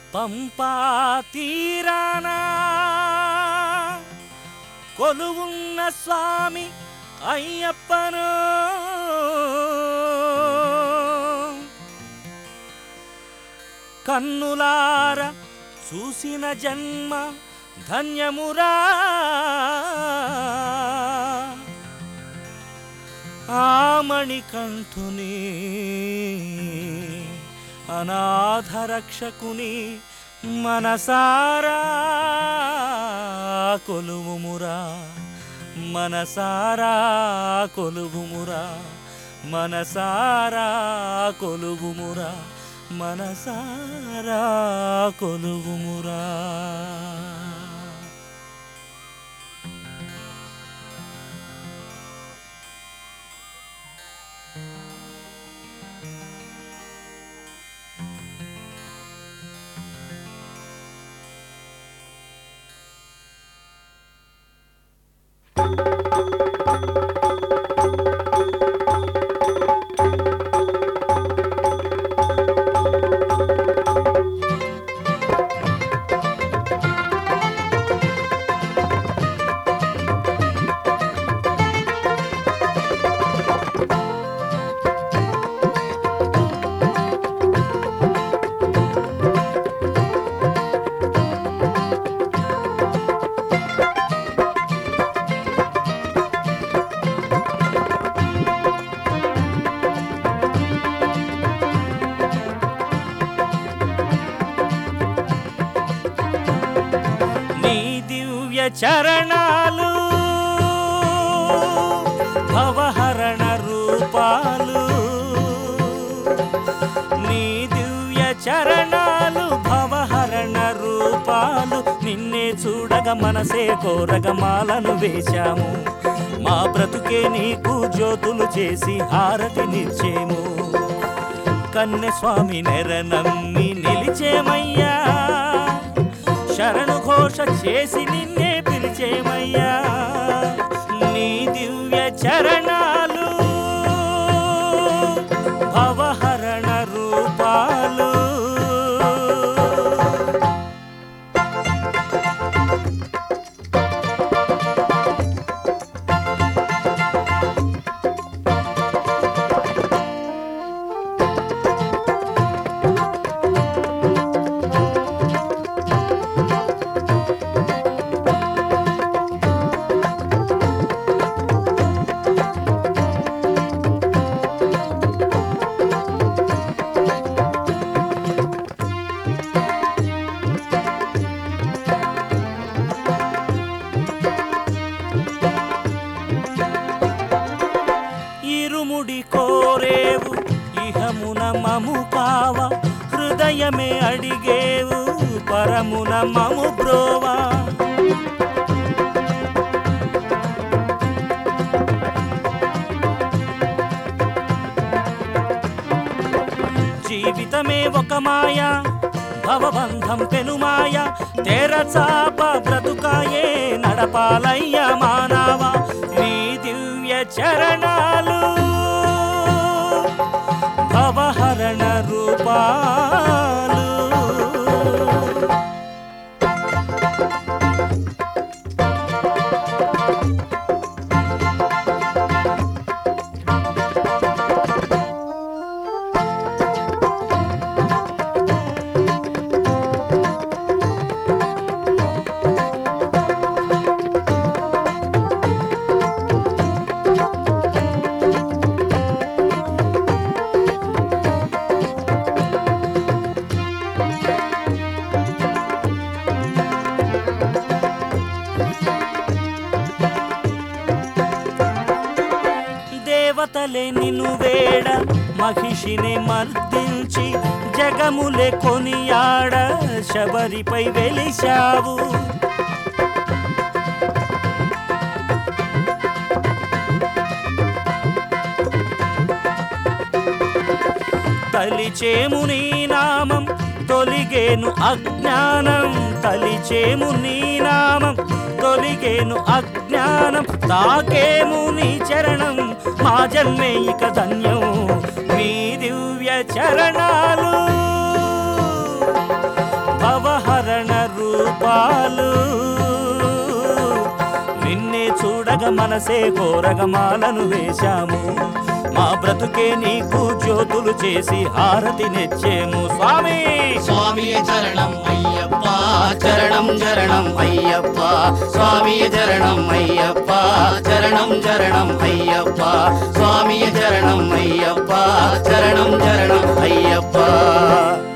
పంపా తీరాన కొలువున్న స్వామి అయ్యప్పను కన్నులార చూసిన జన్మ ధన్యమురా ఆమణికంఠుని అనాథరక్షకుని మనసారా కొలువుమురా మనసారా కొలువుమురా మనసారా కొలువుమురా మనసారా కొలువుమురా. చరణాలు భవహరణ రూపాలు నీ దివ్య చరణాలు భవహరణ రూపాలు నిన్నే చూడగా మనసే కోరగా మాలను వేశాము మా బ్రతుకే నీకు జ్యోతులు చేసి హారతినిచ్చేము కన్నె స్వామి నెర నమ్మి నిలిచేమయ్యా శరణు ఘోష చేసి నిన్నే పిలిచేమయ్యా నీ దివ్య చరణాలు భవహరణ రూపాలు కోరేవు ఇహమున మము కావ హృదయమే అడిగేవు పరమున మము బ్రోవా జీవితమే ఒక మాయ భవబంధం పెనుమాయ తెరచాప బ్రతుకాయే నడపాలయ్య మానవా నీ దివ్య చరణాలు భవహరణ రూపాలు దేవతలే నిన్ను వేడ మహిషిని మర్దించి జగములే కొనియాడ శబరిపై వెలిశావు తలిచేము నీ నామం తొలిగేను అజ్ఞానం తలిచేము నీ నామం తొలిగేను అజ్ఞానం తాకేము నీ చరణం మా జన్మే ఇక ధన్యం నీ దివ్య చరణాలు పాలు నిన్నే చూడగ మనసే కోరగమాలను వేశాము మా బ్రతుకే నీకు జ్యోతులు చేసి హారతి నెచ్చేము స్వామి స్వామి చరణం అయ్యప్ప చరణం చరణం అయ్యప్ప స్వామి చరణం అయ్యప్ప చరణం చరణం అయ్యప్ప స్వామి చరణం అయ్యప్ప చరణం చరణం అయ్యప్ప